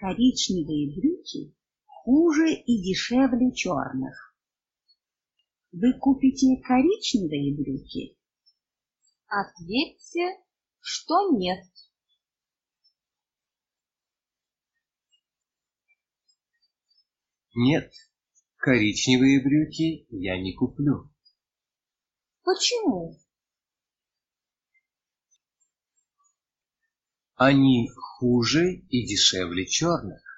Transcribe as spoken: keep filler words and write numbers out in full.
Коричневые брюки хуже и дешевле черных. Вы купите коричневые брюки? Ответьте, что нет. Нет, коричневые брюки я не куплю. Почему? Они хуже и дешевле черных.